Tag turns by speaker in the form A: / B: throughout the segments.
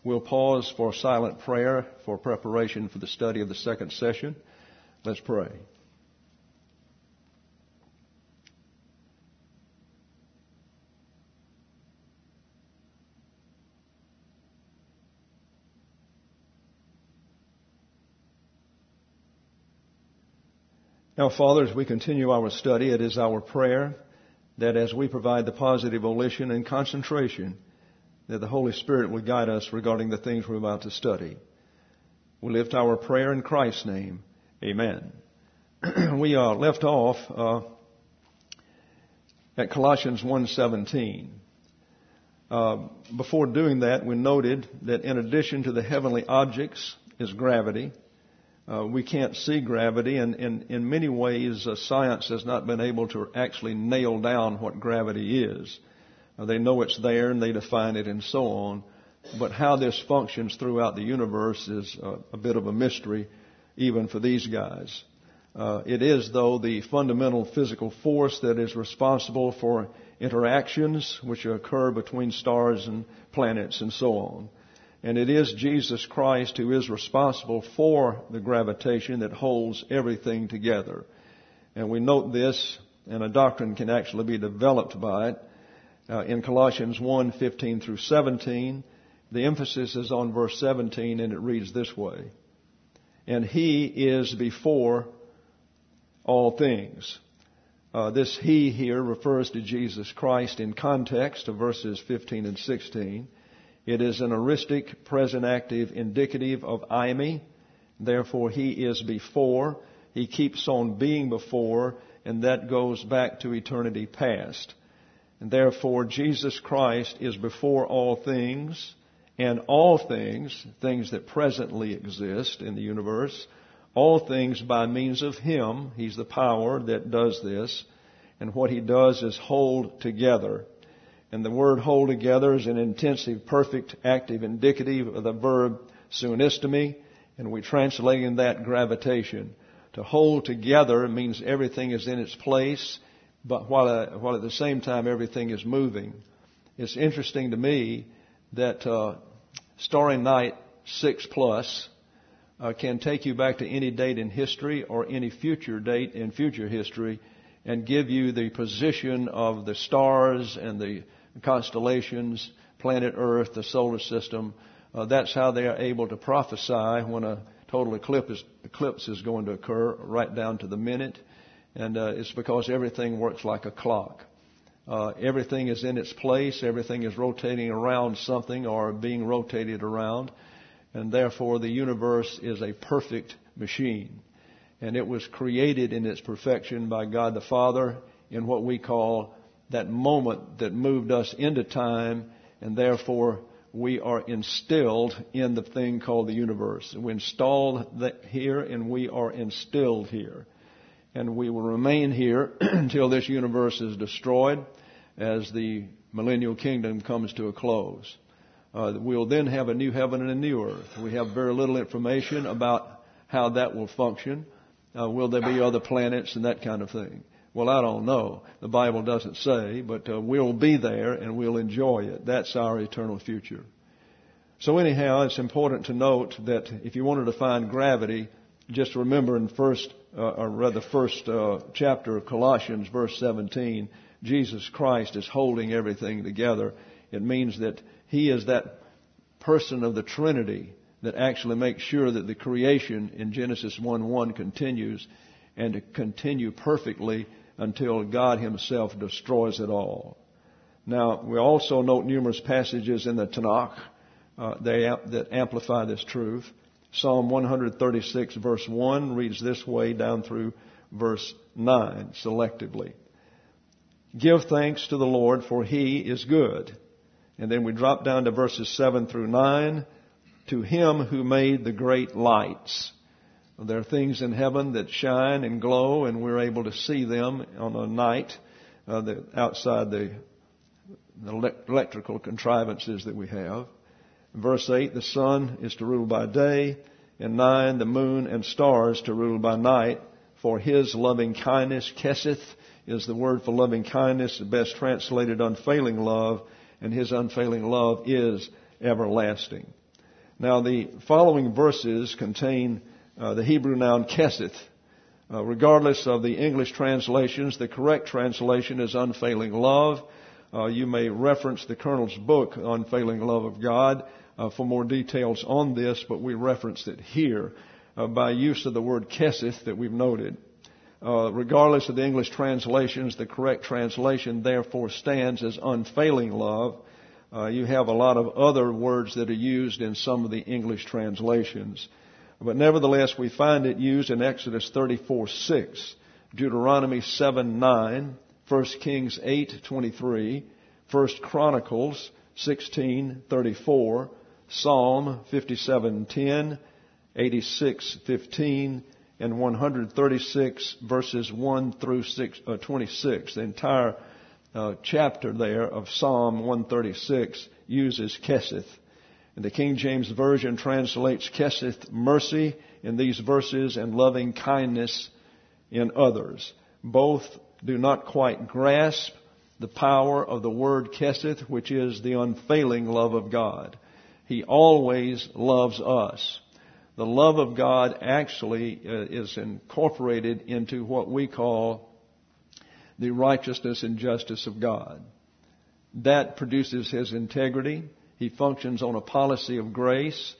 A: We'll pause for silent prayer for preparation for the study of the second session. Let's pray. Now, Father, as we continue our study, it is our prayer that as we provide the positive volition and concentration, that the Holy Spirit will guide us regarding the things we're about to study. We lift our prayer in Christ's name. Amen. We left off at Colossians 1:17. Before doing that, we noted that in addition to the heavenly objects is gravity. We can't see gravity, and in many ways science has not been able to actually nail down what gravity is. They know it's there and they define it and so on, but how this functions throughout the universe is a bit of a mystery even for these guys. It is, though, the fundamental physical force that is responsible for interactions which occur between stars and planets and so on. And it is Jesus Christ who is responsible for the gravitation that holds everything together. And we note this, and a doctrine can actually be developed by it. In Colossians 1:15 through 17, the emphasis is on verse 17, and it reads this way. And He is before all things. This He here refers to Jesus Christ in context of verses 15 and 16. It is an aoristic, present active, indicative of eimi. Therefore, He is before. He keeps on being before, and that goes back to eternity past. And therefore, Jesus Christ is before all things, and all things, things that presently exist in the universe, all things by means of Him. He's the power that does this, and what He does is hold together. And the word hold together is an intensive, perfect, active, indicative of the verb sunistemi, and we translate in that gravitation. To hold together means everything is in its place, but while at the same time everything is moving. It's interesting to me that Starry Night 6+ can take you back to any date in history or any future date in future history and give you the position of the stars and the constellations, planet Earth, the solar system. That's how they are able to prophesy when a total eclipse is going to occur, right down to the minute. And it's because everything works like a clock. Everything is in its place. Everything is rotating around something or being rotated around. And therefore, the universe is a perfect machine. And it was created in its perfection by God the Father in what we call that moment that moved us into time, and therefore we are instilled in the thing called the universe. We're installed here, and we are instilled here. And we will remain here until this universe is destroyed as the millennial kingdom comes to a close. We'll then have a new heaven and a new earth. We have very little information about how that will function. Will there be other planets and that kind of thing? Well, I don't know. The Bible doesn't say, but we'll be there and we'll enjoy it. That's our eternal future. So anyhow, it's important to note that if you wanted to find gravity, just remember in first chapter of Colossians, verse 17, Jesus Christ is holding everything together. It means that He is that person of the Trinity that actually makes sure that the creation in Genesis 1:1 continues and to continue perfectly until God Himself destroys it all. Now, we also note numerous passages in the Tanakh that amplify this truth. Psalm 136 verse 1 reads this way down through verse 9 selectively. Give thanks to the Lord, for He is good. And then we drop down to verses 7 through 9. To Him who made the great lights. There are things in heaven that shine and glow, and we're able to see them on a night outside the electrical contrivances that we have. In verse 8, the sun is to rule by day, and 9, the moon and stars to rule by night. For His loving kindness, keseth, is the word for loving kindness, best translated unfailing love, and His unfailing love is everlasting. Now, the following verses contain the Hebrew noun keseth. Regardless of the English translations, the correct translation is unfailing love. You may reference the Colonel's book, Unfailing Love of God, for more details on this, but we referenced it here by use of the word keseth that we've noted. Regardless of the English translations, the correct translation therefore stands as unfailing love. You have a lot of other words that are used in some of the English translations. But nevertheless, we find it used in Exodus 34:6, Deuteronomy 7:9, 1 Kings 8:23, 1 Chronicles 16:34, Psalm 57:10, 86:15, and 136 verses 1 through 26. The entire chapter there of Psalm 136 uses keseth. And the King James Version translates keseth mercy in these verses and loving kindness in others. Both do not quite grasp the power of the word keseth, which is the unfailing love of God. He always loves us. The love of God actually is incorporated into what we call the righteousness and justice of God. That produces His integrity. He functions on a policy of grace.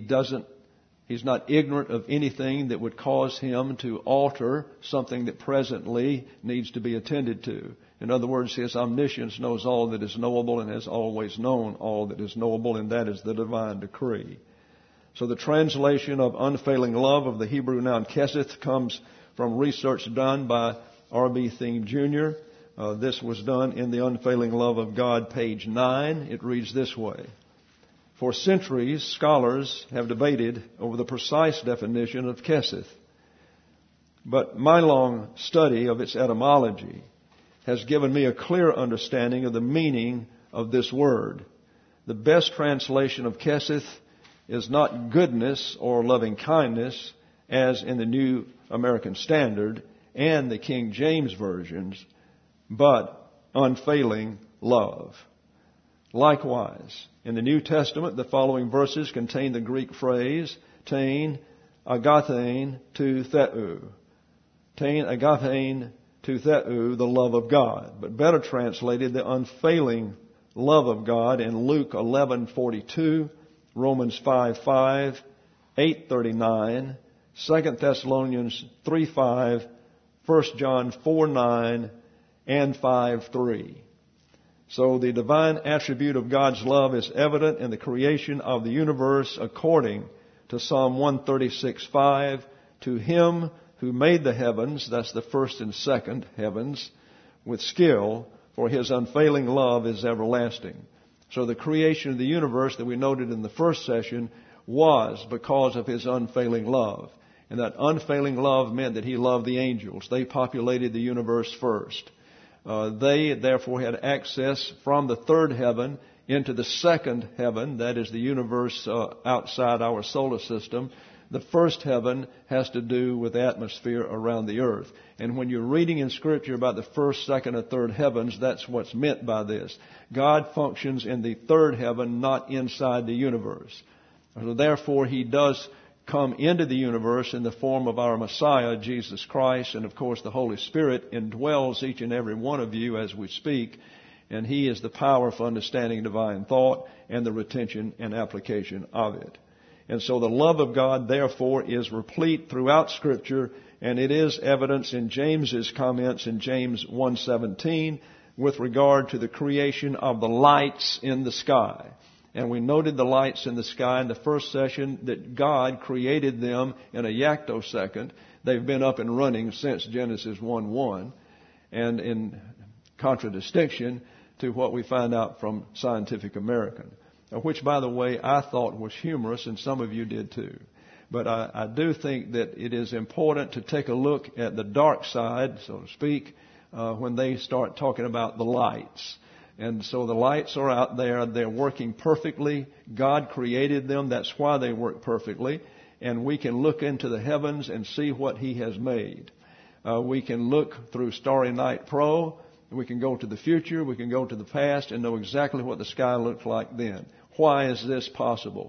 A: He's not ignorant of anything that would cause Him to alter something that presently needs to be attended to. In other words, His omniscience knows all that is knowable and has always known all that is knowable, and that is the divine decree. So the translation of unfailing love of the Hebrew noun keseth comes from research done by R.B. Thieme Jr. This was done in the Unfailing Love of God, page 9. It reads this way. For centuries, scholars have debated over the precise definition of keseth. But my long study of its etymology has given me a clear understanding of the meaning of this word. The best translation of keseth is not goodness or loving kindness, as in the New American Standard and the King James versions, but unfailing love. Likewise, in the New Testament, the following verses contain the Greek phrase, tein agathein to theou. Tein agathein to theou, the love of God. But better translated, the unfailing love of God in Luke 11:42, Romans 5:5, 8:39, 2 Thessalonians 3:5, 1 John 4:9, and 5:3. So the divine attribute of God's love is evident in the creation of the universe according to Psalm 136:5. To Him who made the heavens, that's the first and second heavens, with skill, for His unfailing love is everlasting. So the creation of the universe that we noted in the first session was because of His unfailing love. And that unfailing love meant that He loved the angels. They populated the universe first. They therefore had access from the third heaven into the second heaven, that is the universe outside our solar system. The first heaven has to do with the atmosphere around the earth. And when you're reading in Scripture about the first, second, and third heavens, that's what's meant by this. God functions in the third heaven, not inside the universe. So therefore, He does come into the universe in the form of our Messiah, Jesus Christ, and of course the Holy Spirit indwells each and every one of you as we speak, and He is the power for understanding divine thought and the retention and application of it. And so the love of God, therefore, is replete throughout Scripture, and it is evidence in James's comments in James 1:17 with regard to the creation of the lights in the sky. And we noted the lights in the sky in the first session that God created them in a yactosecond. They've been up and running since Genesis 1:1, and in contradistinction to what we find out from Scientific American, which, by the way, I thought was humorous, and some of you did too. But I do think that it is important to take a look at the dark side, so to speak, when they start talking about the lights. And so the lights are out there. They're working perfectly. God created them. That's why they work perfectly. And we can look into the heavens and see what He has made. We can look through Starry Night Pro. We can go to the future. We can go to the past and know exactly what the sky looked like then. Why is this possible?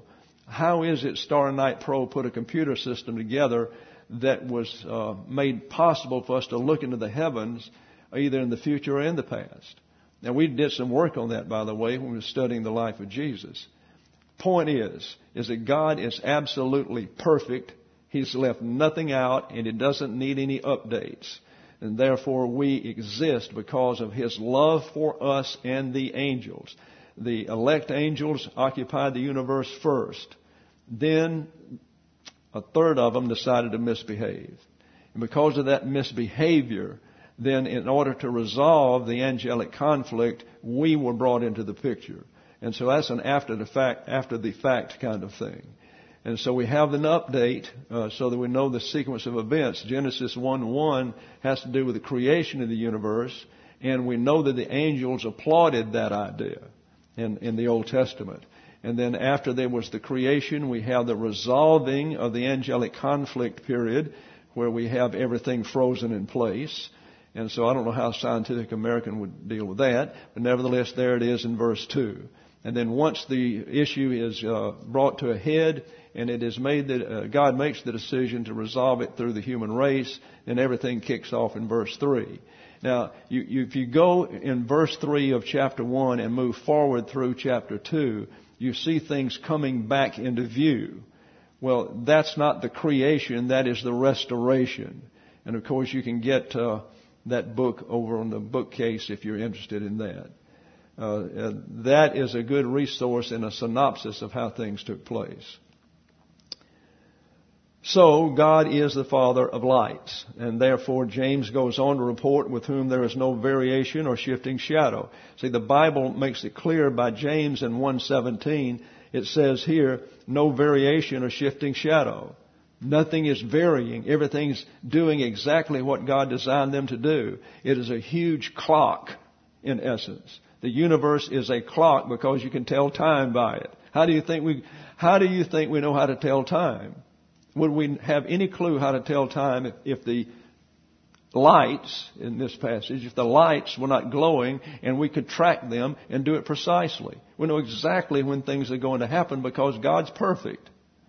A: how is it Star Night Pro put a computer system together that was made possible for us to look into the heavens either in the future or in the past? Now, we did some work on that, by the way, when we were studying the life of Jesus. Point is that God is absolutely perfect. He's left nothing out, and He doesn't need any updates. And therefore, we exist because of His love for us and the angels. The elect angels occupied the universe first. Then a third of them decided to misbehave. And because of that misbehavior, then in order to resolve the angelic conflict, we were brought into the picture. And so that's an after the fact kind of thing. And so we have an update so that we know the sequence of events. Genesis 1:1 has to do with the creation of the universe, and we know that the angels applauded that idea in the Old Testament. And then after there was the creation, we have the resolving of the angelic conflict period, where we have everything frozen in place. And so I don't know how Scientific American would deal with that, but nevertheless, there it is in verse 2. And then once the issue is brought to a head, and it is made that God makes the decision to resolve it through the human race, then everything kicks off in verse 3. Now, if you go in verse 3 of chapter 1 and move forward through chapter 2, you see things coming back into view. Well, that's not the creation, that is the restoration. And of course, you can get that book over on the bookcase if you're interested in that. That is a good resource and a synopsis of how things took place. So, God is the Father of lights, and therefore James goes on to report with whom there is no variation or shifting shadow. See, the Bible makes it clear by James in 1:17, it says here, no variation or shifting shadow. Nothing is varying. Everything's doing exactly what God designed them to do. It is a huge clock, in essence. The universe is a clock because you can tell time by it. How do you think we know how to tell time? Would we have any clue how to tell time if the lights in this passage, if the lights were not glowing and we could track them and do it precisely? We know exactly when things are going to happen because God's perfect.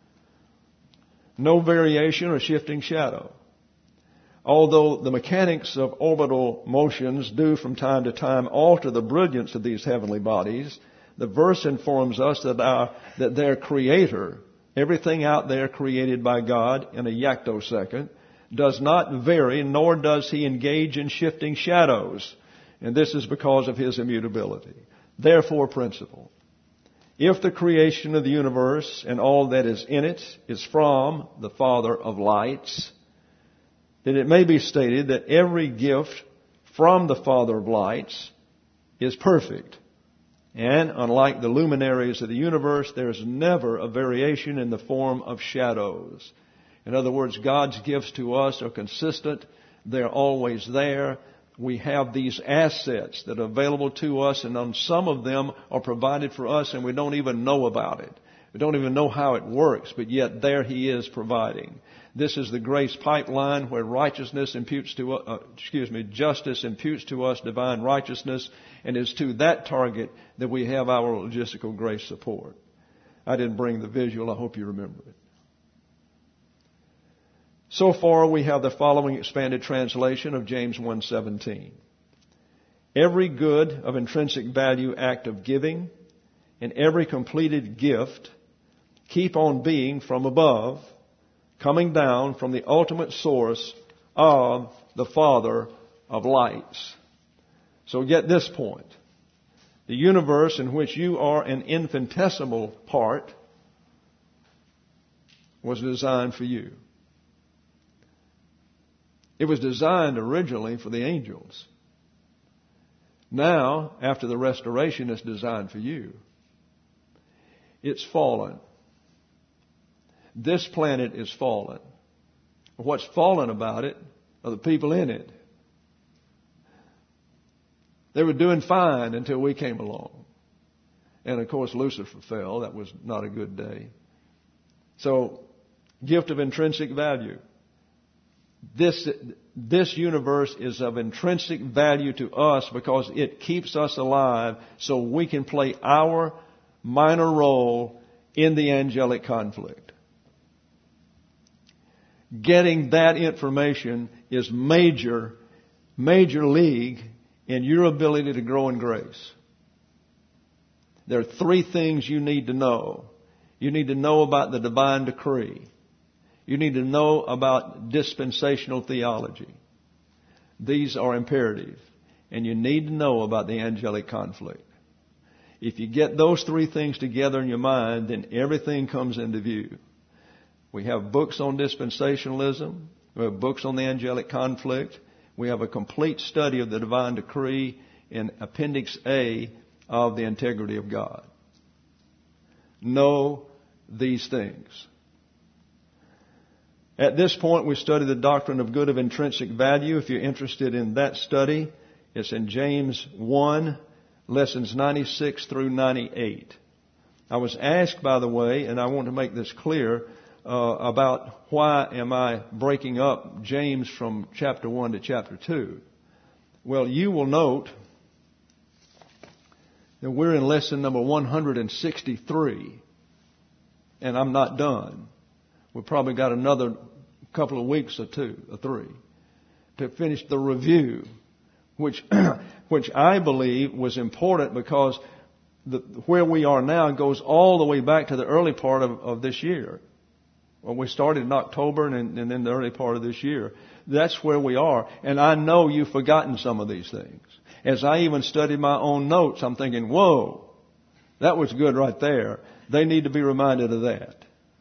A: No variation or shifting shadow. Although the mechanics of orbital motions do from time to time alter the brilliance of these heavenly bodies, the verse informs us that their Creator, everything out there created by God in a yactosecond, does not vary, nor does He engage in shifting shadows. And this is because of His immutability. Therefore, principle. If the creation of the universe and all that is in it is from the Father of lights, then it may be stated that every gift from the Father of lights is perfect. And unlike the luminaries of the universe, there is never a variation in the form of shadows. In other words, God's gifts to us are consistent. They're always there. We have these assets that are available to us, and on some of them are provided for us, and we don't even know about it. We don't even know how it works, but yet there He is providing. This is the grace pipeline where justice imputes to us divine righteousness, and it's to that target that we have our logistical grace support. I didn't bring the visual. I hope you remember it. So far, we have the following expanded translation of James 1:17. Every good of intrinsic value act of giving and every completed gift keep on being from above, coming down from the ultimate source of the Father of lights. So get this point. The universe in which you are an infinitesimal part was designed for you. It was designed originally for the angels. Now, after the restoration, it's designed for you. It's fallen. This planet is fallen. What's fallen about it are the people in it. They were doing fine until we came along. And of course, Lucifer fell. That was not a good day. So, gift of intrinsic value. This universe is of intrinsic value to us because it keeps us alive so we can play our minor role in the angelic conflict. Getting that information is major league in your ability to grow in grace. There are three things you need to know. You need to know about the divine decree. You need to know about dispensational theology. These are imperative. And you need to know about the angelic conflict. If you get those three things together in your mind, then everything comes into view. We have books on dispensationalism. We have books on the angelic conflict. We have a complete study of the divine decree in Appendix A of the integrity of God. Know these things. At this point, we study the doctrine of good of intrinsic value. If you're interested in that study, it's in James 1, lessons 96 through 98. I was asked, by the way, and I want to make this clear, about why am I breaking up James from chapter 1 to chapter 2. Well, you will note that we're in lesson number 163, and I'm not done. We've probably got another couple of weeks or two or three to finish the review, which I believe was important because where we are now goes all the way back to the early part of this year. Well, we started in October and then the early part of this year. That's where we are. And I know you've forgotten some of these things. As I even studied my own notes, I'm thinking, whoa, that was good right there. They need to be reminded of that.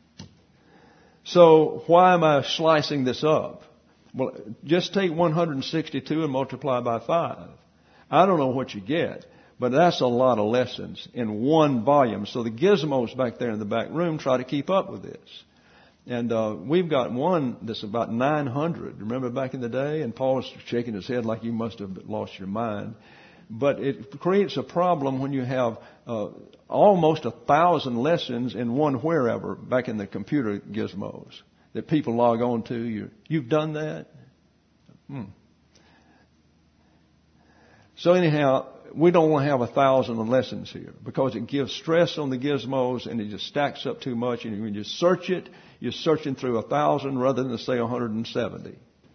A: So why am I slicing this up? Well, just take 162 and multiply by 5. I don't know what you get, but that's a lot of lessons in one volume. So the gizmos back there in the back room try to keep up with this. And we've got one that's about 900. Remember back in the day? And Paul's shaking his head like you must have lost your mind. But it creates a problem when you have almost 1,000 lessons in one wherever back in the computer gizmos that people log on to. You've done that? So anyhow, we don't want to have 1,000 lessons here because it gives stress on the gizmos and it just stacks up too much. And when you search it, you're searching through 1,000 rather than say 170.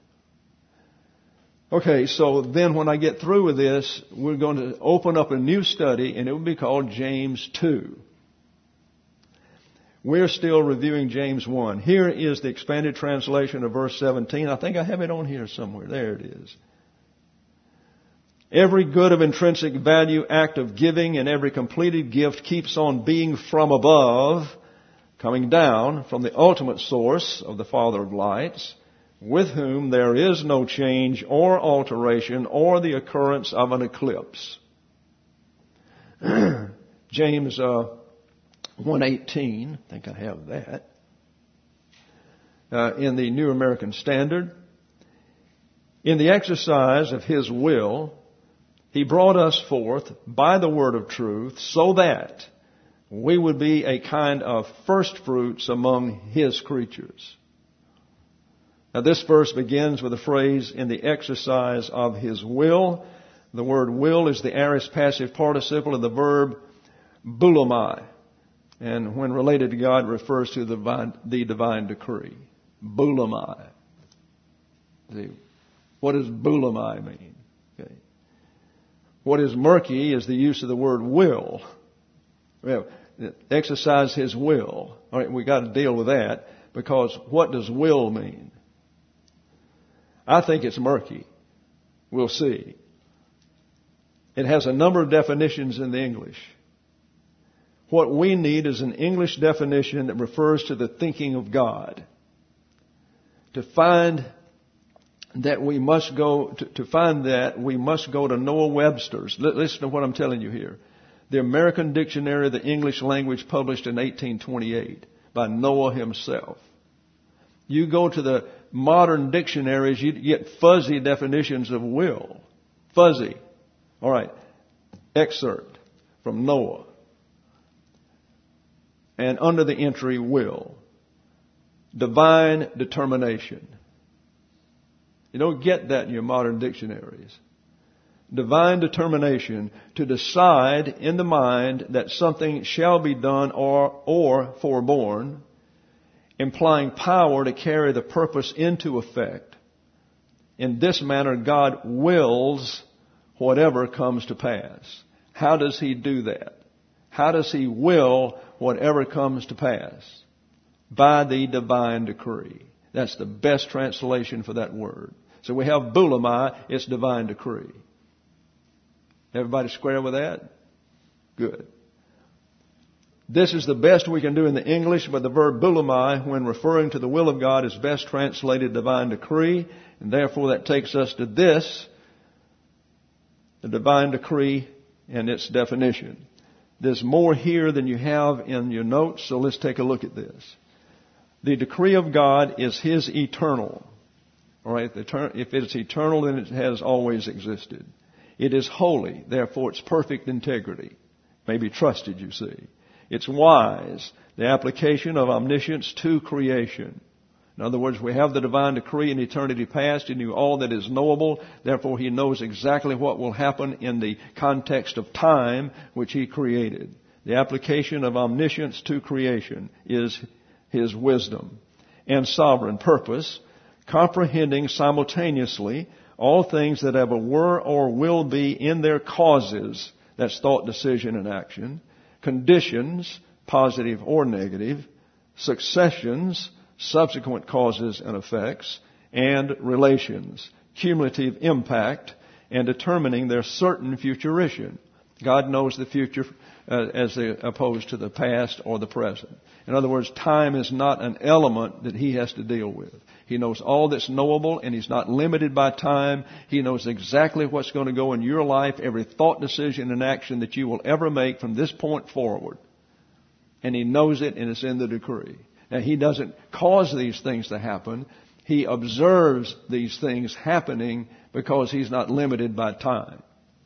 A: Okay, so then when I get through with this, we're going to open up a new study and it will be called James 2. We're still reviewing James 1. Here is the expanded translation of verse 17. I think I have it on here somewhere. There it is. Every good of intrinsic value act of giving and every completed gift keeps on being from above, coming down from the ultimate source of the Father of lights, with whom there is no change or alteration or the occurrence of an eclipse. James 1:18, I think I have that, in the New American Standard. In the exercise of His will, He brought us forth by the word of truth so that we would be a kind of first fruits among His creatures. Now this verse begins with the phrase, in the exercise of His will. The word will is the aorist passive participle of the verb boulomai. And when related to God, refers to the divine decree. Boulomai. See, what does boulomai mean? Okay. What is murky is the use of the word will. Well, exercise His will. All right, we got to deal with that because what does will mean? I think it's murky. We'll see. It has a number of definitions in the English. What we need is an English definition that refers to the thinking of God. To find that we must go to Noah Webster's. Listen to what I'm telling you here. The American Dictionary of the English Language, published in 1828 by Noah himself. You go to the modern dictionaries, you get fuzzy definitions of will. Fuzzy. All right. Excerpt from Noah. And under the entry, will. Divine determination. You don't get that in your modern dictionaries. divine determination to decide in the mind that something shall be done or forborne, implying power to carry the purpose into effect. In this manner, God wills whatever comes to pass. How does He do that? How does He will whatever comes to pass? By the divine decree. That's the best translation for that word. So we have boulomai, it's divine decree. Everybody square with that? Good. This is the best we can do in the English, but the verb boulomai, when referring to the will of God, is best translated divine decree, and therefore that takes us to this, the divine decree and its definition. There's more here than you have in your notes, so let's take a look at this. The decree of God is His eternal. All right, if it's eternal, then it has always existed. It is holy, therefore its perfect integrity may be trusted, you see. It's wise, the application of omniscience to creation. In other words, we have the divine decree in eternity past. He knew all that is knowable. Therefore, He knows exactly what will happen in the context of time which He created. The application of omniscience to creation is His wisdom and sovereign purpose, comprehending simultaneously all things that ever were or will be in their causes, that's thought, decision, and action, conditions, positive or negative, successions, subsequent causes and effects, and relations, cumulative impact, and determining their certain futurition. God knows the future as opposed to the past or the present. In other words, time is not an element that He has to deal with. He knows all that's knowable, and He's not limited by time. He knows exactly what's going to go in your life, every thought, decision, and action that you will ever make from this point forward. And He knows it, and it's in the decree. Now, He doesn't cause these things to happen. He observes these things happening because He's not limited by time.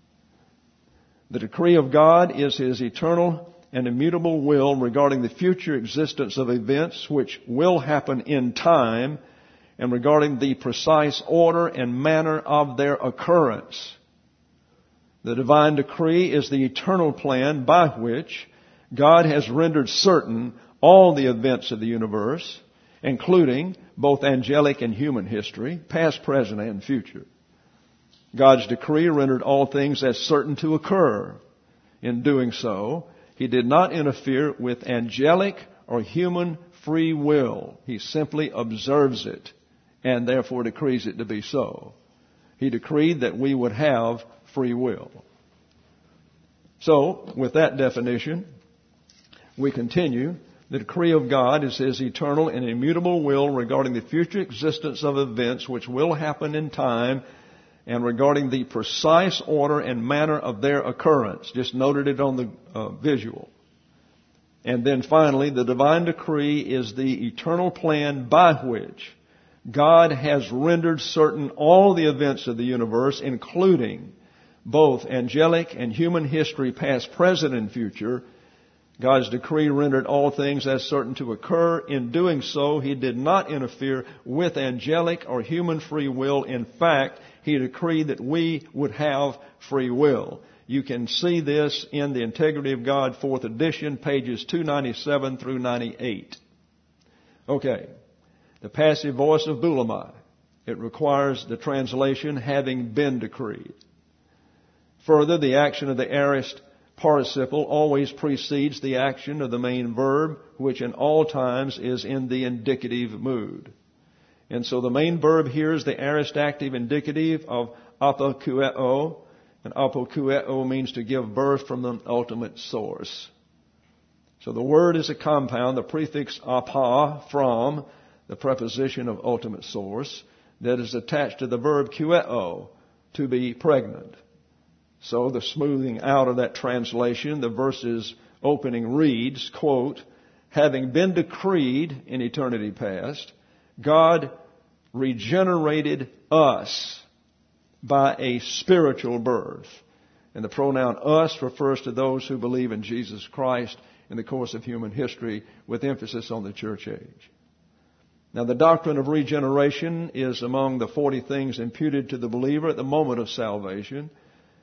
A: The decree of God is His eternal and immutable will regarding the future existence of events which will happen in time, and regarding the precise order and manner of their occurrence. The divine decree is the eternal plan by which God has rendered certain all the events of the universe, including both angelic and human history, past, present, and future. God's decree rendered all things as certain to occur. In doing so, He did not interfere with angelic or human free will. He simply observes it and therefore decrees it to be so. He decreed that we would have free will. So, with that definition, we continue. The decree of God is His eternal and immutable will regarding the future existence of events which will happen in time, and regarding the precise order and manner of their occurrence. Just noted it on the visual. And then finally, the divine decree is the eternal plan by which God has rendered certain all the events of the universe, including both angelic and human history, past, present, and future. God's decree rendered all things as certain to occur. In doing so, He did not interfere with angelic or human free will. In fact, He decreed that we would have free will. You can see this in the Integrity of God, 4th edition, pages 297 through 98. Okay. The passive voice of boulomai. It requires the translation, having been decreed. Further, the action of the aorist participle always precedes the action of the main verb, which in all times is in the indicative mood. And so the main verb here is the aorist active indicative of apokueo, and apokueo means to give birth from the ultimate source. So the word is a compound, the prefix apa, from, the preposition of ultimate source, that is attached to the verb kueo, to be pregnant. So the smoothing out of that translation, the verse's opening reads, quote, having been decreed in eternity past, God regenerated us by a spiritual birth. And the pronoun us refers to those who believe in Jesus Christ in the course of human history, with emphasis on the church age. Now, the doctrine of regeneration is among the 40 things imputed to the believer at the moment of salvation.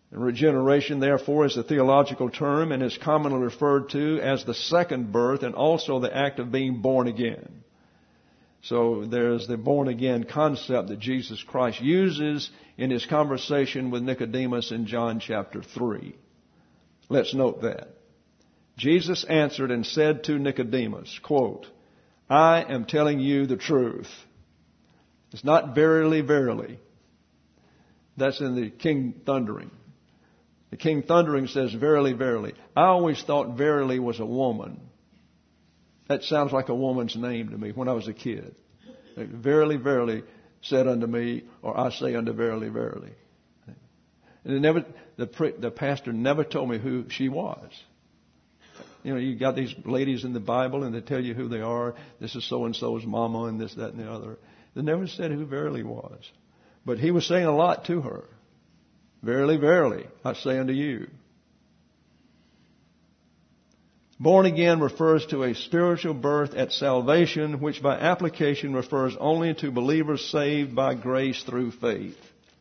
A: Regeneration, therefore, is a theological term and is commonly referred to as the second birth and also the act of being born again. So there's the born again concept that Jesus Christ uses in his conversation with Nicodemus in John chapter 3. Let's note that. Jesus answered and said to Nicodemus, quote, I am telling you the truth. It's not verily, verily. That's in the King Thundering. The King Thundering says verily, verily. I always thought verily was a woman. That sounds like a woman's name to me when I was a kid. Verily, verily said unto me, or I say unto verily, verily. And the pastor never told me who she was. You know, you got these ladies in the Bible and they tell you who they are. This is so-and-so's mama and this, that, and the other. They never said who verily was. But he was saying a lot to her. Verily, verily, I say unto you. Born again refers to a spiritual birth at salvation, which by application refers only to believers saved by grace through faith.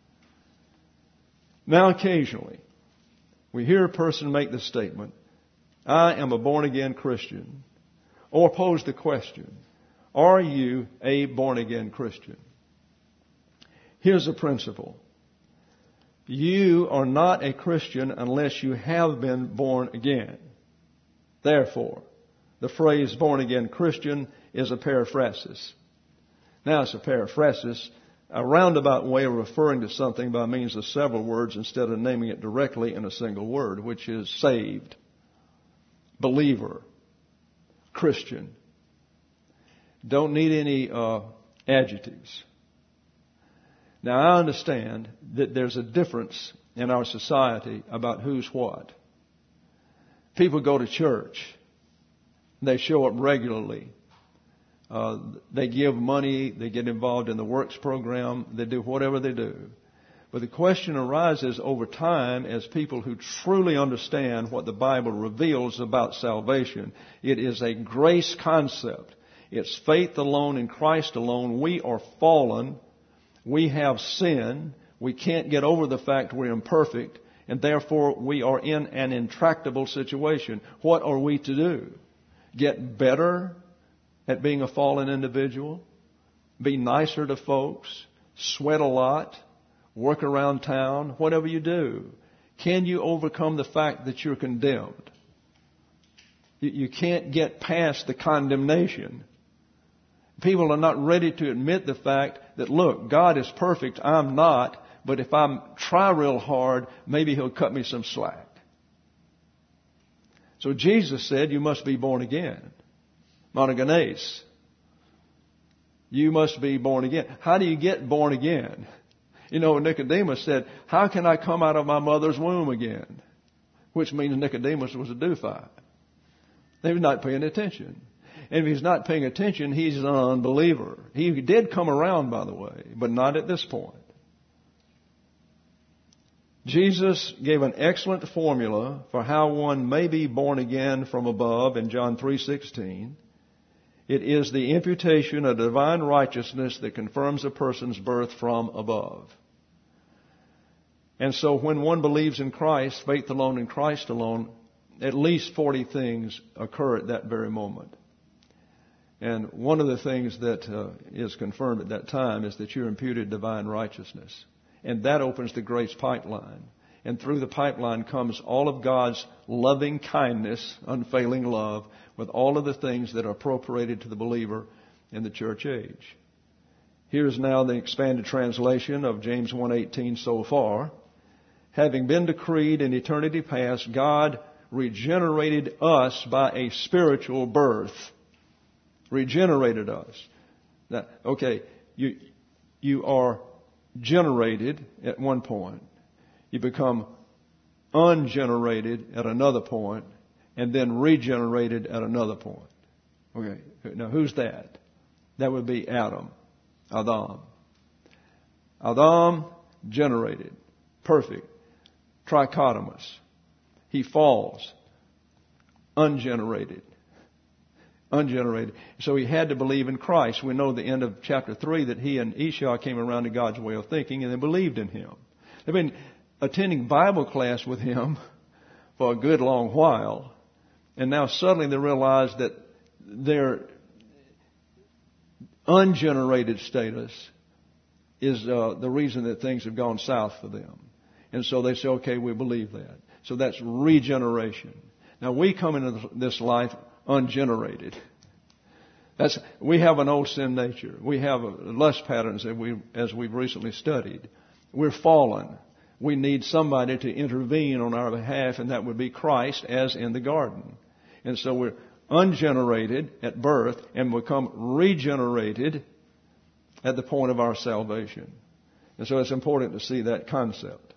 A: Now occasionally, we hear a person make the statement, I am a born again Christian, or pose the question, are you a born again Christian? Here's the principle. You are not a Christian unless you have been born again. Therefore, the phrase born again Christian is a periphrasis. Now it's a periphrasis, a roundabout way of referring to something by means of several words instead of naming it directly in a single word, which is saved, believer, Christian. Don't need any adjectives. Now I understand that there's a difference in our society about who's what. People go to church. They show up regularly. They give money. They get involved in the works program. They do whatever they do. But the question arises over time as people who truly understand what the Bible reveals about salvation. It is a grace concept. It's faith alone in Christ alone. We are fallen. We have sin. We can't get over the fact we're imperfect. And therefore, we are in an intractable situation. What are we to do? Get better at being a fallen individual? Be nicer to folks? Sweat a lot? Work around town? Whatever you do. Can you overcome the fact that you're condemned? You can't get past the condemnation. People are not ready to admit the fact that, look, God is perfect, I'm not. But if I try real hard, maybe He'll cut me some slack. So Jesus said, you must be born again. Monogenes. You must be born again. How do you get born again? You know, Nicodemus said, how can I come out of my mother's womb again? Which means Nicodemus was a doofy. He was not paying attention. And if he's not paying attention, he's an unbeliever. He did come around, by the way, but not at this point. Jesus gave an excellent formula for how one may be born again from above in John 3:16. It is the imputation of divine righteousness that confirms a person's birth from above. And so when one believes in Christ, faith alone in Christ alone, at least 40 things occur at that very moment. And one of the things that is confirmed at that time is that you're imputed divine righteousness. And that opens the grace pipeline. And through the pipeline comes all of God's loving kindness, unfailing love, with all of the things that are appropriated to the believer in the church age. Here's now the expanded translation of James 1:18 so far. Having been decreed in eternity past, God regenerated us by a spiritual birth. Regenerated us. Now, okay, you are generated at one point. You become ungenerated at another point, and then regenerated at another point. Okay, now who's that? That would be Adam. Adam, generated. Perfect. Trichotomous. He falls. Ungenerated. So he had to believe in Christ. We know the end of chapter 3 that he and Esau came around to God's way of thinking and they believed in him. attending Bible class with him for a good long while, and now suddenly they realize that their ungenerated status is the reason that things have gone south for them. And so they say, okay, we believe that. So that's regeneration. Now we come into this life ungenerated. We have an old sin nature. We have lust patterns as we've recently studied. We're fallen. We need somebody to intervene on our behalf, and that would be Christ, as in the garden. And so we're ungenerated at birth and become regenerated at the point of our salvation. And so it's important to see that concept.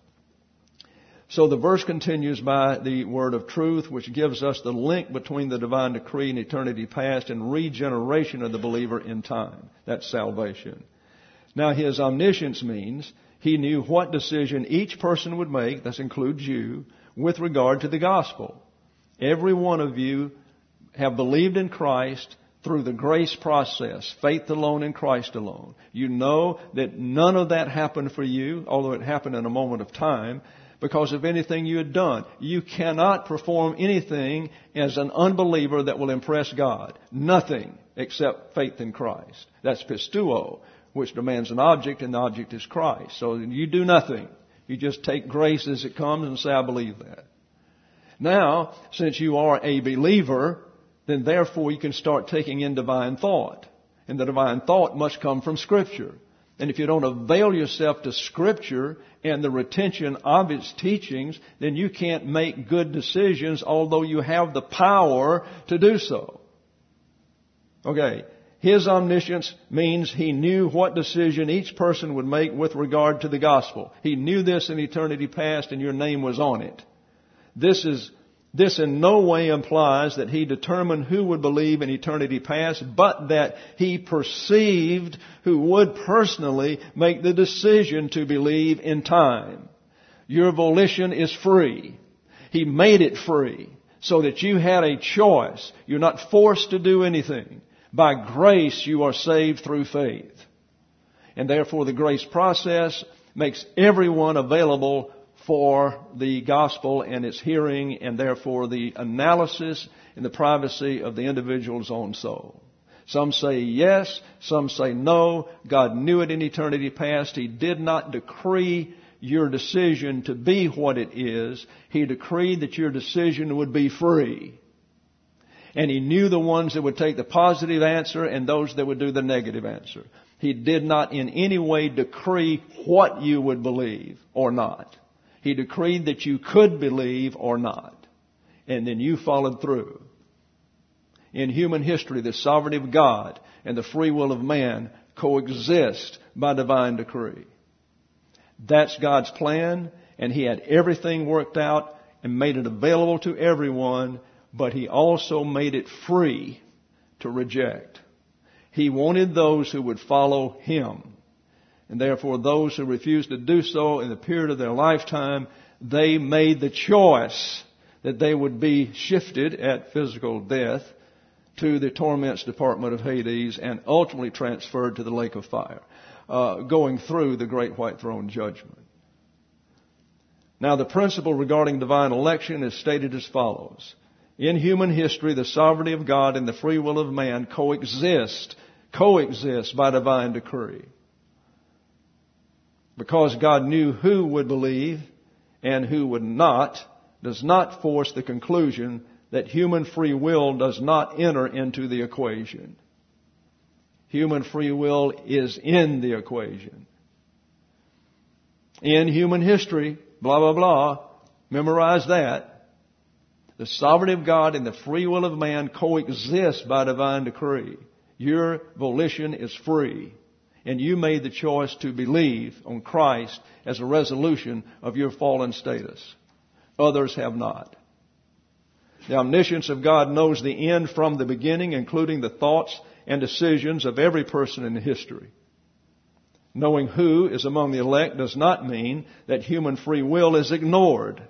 A: So the verse continues by the word of truth, which gives us the link between the divine decree in eternity past and regeneration of the believer in time. That's salvation. Now, his omniscience means he knew what decision each person would make, that includes you, with regard to the gospel. Every one of you have believed in Christ through the grace process, faith alone in Christ alone. You know that none of that happened for you, although it happened in a moment of time, because of anything you had done. You cannot perform anything as an unbeliever that will impress God. Nothing except faith in Christ. That's pistuo, which demands an object, and the object is Christ. So you do nothing. You just take grace as it comes and say, I believe that. Now, since you are a believer, then therefore you can start taking in divine thought. And the divine thought must come from Scripture. And if you don't avail yourself to Scripture and the retention of its teachings, then you can't make good decisions, although you have the power to do so. Okay. His omniscience means he knew what decision each person would make with regard to the gospel. He knew this in eternity past, and your name was on it. This in no way implies that he determined who would believe in eternity past, but that he perceived who would personally make the decision to believe in time. Your volition is free. He made it free so that you had a choice. You're not forced to do anything. By grace you are saved through faith. And therefore the grace process makes everyone available for the gospel and its hearing, and therefore the analysis in the privacy of the individual's own soul. Some say yes, some say no. God knew it in eternity past. He did not decree your decision to be what it is. He decreed that your decision would be free. And He knew the ones that would take the positive answer and those that would do the negative answer. He did not in any way decree what you would believe or not. He decreed that you could believe or not. And then you followed through. In human history, the sovereignty of God and the free will of man coexist by divine decree. That's God's plan, and He had everything worked out and made it available to everyone, but He also made it free to reject. He wanted those who would follow Him. And therefore, those who refused to do so in the period of their lifetime, they made the choice that they would be shifted at physical death to the torments department of Hades and ultimately transferred to the lake of fire, going through the great white throne judgment. Now, the principle regarding divine election is stated as follows. In human history, the sovereignty of God and the free will of man coexist by divine decree. Because God knew who would believe and who would not, does not force the conclusion that human free will does not enter into the equation. Human free will is in the equation. In human history, blah, blah, blah, memorize that. The sovereignty of God and the free will of man coexist by divine decree. Your volition is free. And you made the choice to believe on Christ as a resolution of your fallen status. Others have not. The omniscience of God knows the end from the beginning, including the thoughts and decisions of every person in history. Knowing who is among the elect does not mean that human free will is ignored.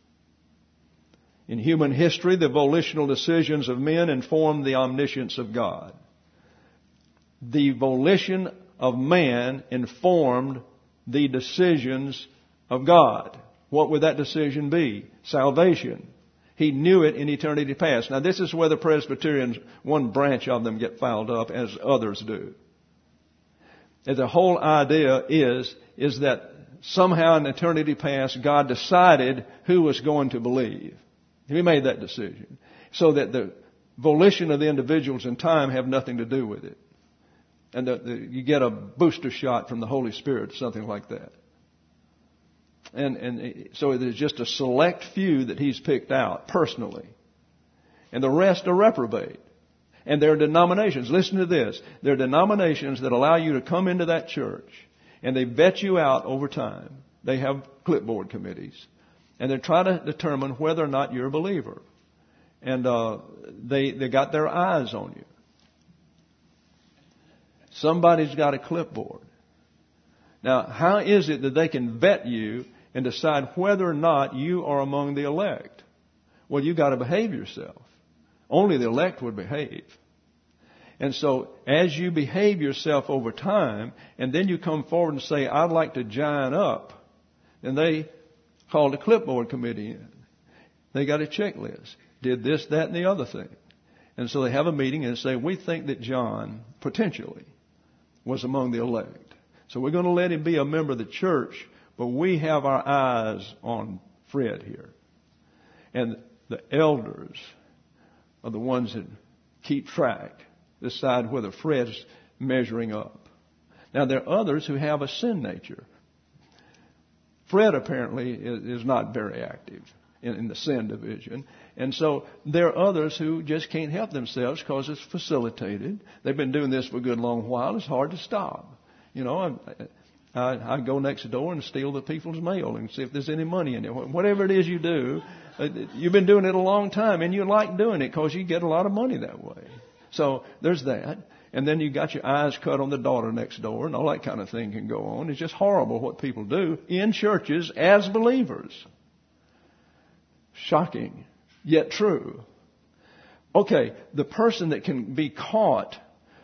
A: In human history, the volitional decisions of men inform the omniscience of God. The volition of man informed the decisions of God. What would that decision be? Salvation. He knew it in eternity past. Now this is where the Presbyterians, one branch of them, get fouled up as others do. And the whole idea is that somehow in eternity past God decided who was going to believe. He made that decision. So that the volition of the individuals in time have nothing to do with it. And you get a booster shot from the Holy Spirit, something like that. And so there's just a select few that He's picked out personally. And the rest are reprobate. And there are denominations. Listen to this. There are denominations that allow you to come into that church and they vet you out over time. They have clipboard committees. And they try to determine whether or not you're a believer. And they got their eyes on you. Somebody's got a clipboard. Now, how is it that they can vet you and decide whether or not you are among the elect? Well, you've got to behave yourself. Only the elect would behave. And so, as you behave yourself over time, and then you come forward and say, I'd like to join up, then they call the clipboard committee in. They got a checklist. Did this, that, and the other thing. And so they have a meeting and say, we think that John, potentially, was among the elect. So we're going to let him be a member of the church, but we have our eyes on Fred here. And the elders are the ones that keep track, decide whether Fred's measuring up. Now there are others who have a sin nature. Fred apparently is not very active in the sin division. And so there are others who just can't help themselves because it's facilitated. They've been doing this for a good long while. It's hard to stop. You know, I go next door and steal the people's mail and see if there's any money in it. Whatever it is you do, you've been doing it a long time and you like doing it because you get a lot of money that way. So there's that. And then you got your eyes cut on the daughter next door and all that kind of thing can go on. It's just horrible what people do in churches as believers. Shocking, yet true. Okay, the person that can be caught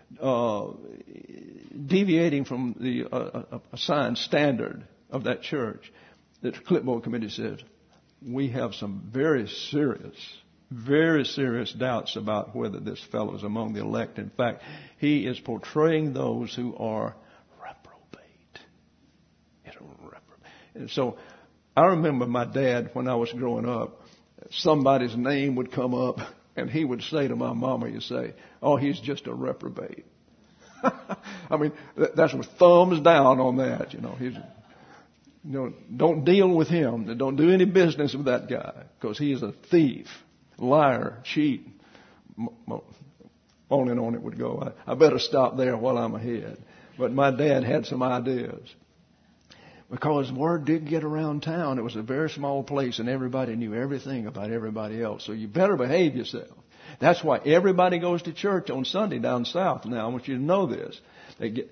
A: deviating from the assigned standard of that church, the clipboard committee says, we have some very serious doubts about whether this fellow is among the elect. In fact, he is portraying those who are reprobate. And so I remember my dad, when I was growing up, somebody's name would come up and he would say to my mama, you say, oh, he's just a reprobate. I mean, that's with thumbs down on that, you know. Don't deal with him. Don't do any business with that guy because he is a thief, liar, cheat. On and on it would go. I better stop there while I'm ahead. But my dad had some ideas. Because word did get around town. It was a very small place and everybody knew everything about everybody else. So you better behave yourself. That's why everybody goes to church on Sunday down south now. I want you to know this. They get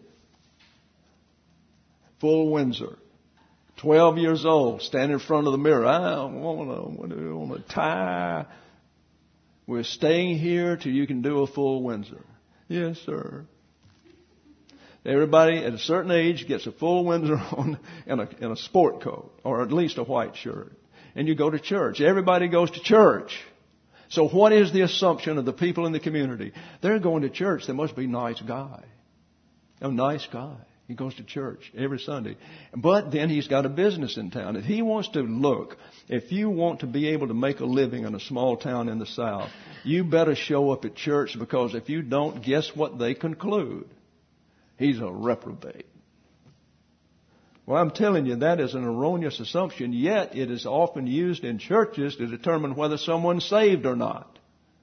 A: full Windsor. 12 years old, stand in front of the mirror. I want a tie. We're staying here till you can do a full Windsor. Yes, sir. Everybody at a certain age gets a full Windsor on and a sport coat, or at least a white shirt. And you go to church. Everybody goes to church. So what is the assumption of the people in the community? They're going to church. They must be a nice guy. A nice guy. He goes to church every Sunday. But then he's got a business in town. If he wants to if you want to be able to make a living in a small town in the South, you better show up at church, because if you don't, guess what they conclude? He's a reprobate. Well, I'm telling you, that is an erroneous assumption, yet it is often used in churches to determine whether someone's saved or not.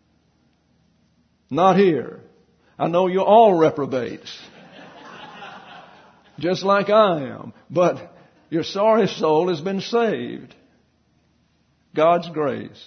A: Not here. I know you're all reprobates. Just like I am. But your sorry soul has been saved. God's grace.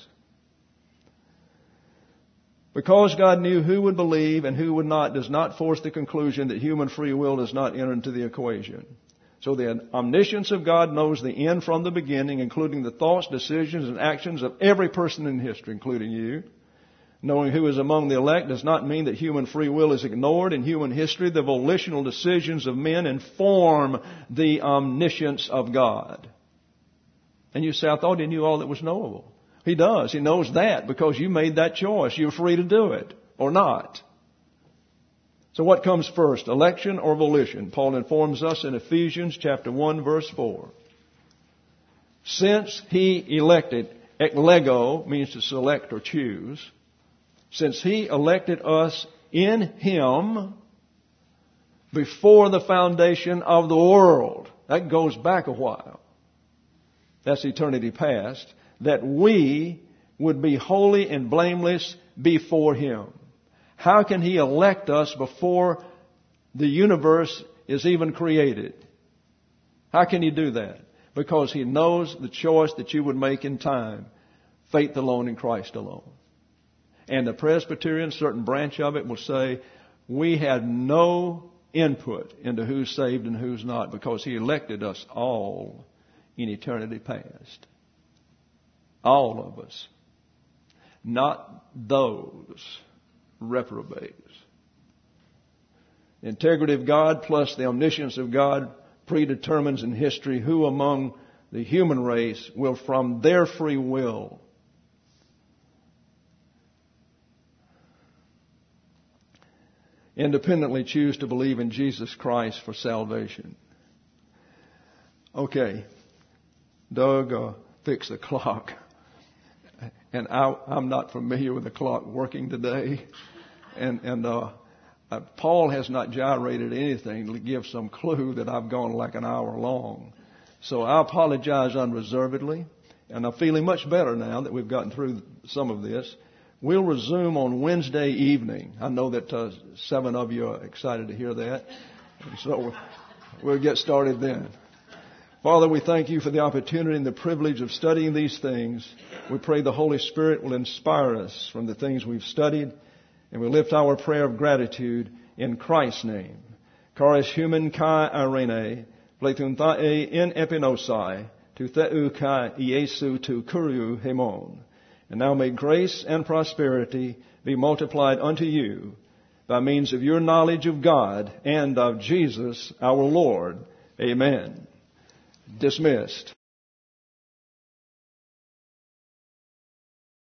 A: Because God knew who would believe and who would not, does not force the conclusion that human free will does not enter into the equation. So the omniscience of God knows the end from the beginning, including the thoughts, decisions, and actions of every person in history, including you. Knowing who is among the elect does not mean that human free will is ignored. In human history, the volitional decisions of men inform the omniscience of God. And you say, I thought He knew all that was knowable. He does. He knows that because you made that choice. You're free to do it or not. So what comes first, election or volition? Paul informs us in Ephesians chapter 1, verse 4. Since He elected, eklego means to select or choose. Since He elected us in Him before the foundation of the world. That goes back a while. That's eternity past. That we would be holy and blameless before Him. How can He elect us before the universe is even created? How can He do that? Because He knows the choice that you would make in time. Faith alone in Christ alone. And the Presbyterian, certain branch of it, will say, we had no input into who's saved and who's not because He elected us all in eternity past. All of us. Not those reprobates. The integrity of God plus the omniscience of God predetermines in history who among the human race will from their free will independently choose to believe in Jesus Christ for salvation. Okay. Doug, fix the clock. And I'm not familiar with the clock working today. And Paul has not gyrated anything to give some clue that I've gone like an hour long. So I apologize unreservedly. And I'm feeling much better now that we've gotten through some of this. We'll resume on Wednesday evening. I know that 7 of you are excited to hear that. And so we'll get started then. Father, we thank You for the opportunity and the privilege of studying these things. We pray the Holy Spirit will inspire us from the things we've studied. And we lift our prayer of gratitude in Christ's name. Charis human kai irene, pletuntae in epinosai, tu theu kai Iesu tu kuriu hemon. And now may grace and prosperity be multiplied unto you by means of your knowledge of God and of Jesus our Lord. Amen. Dismissed.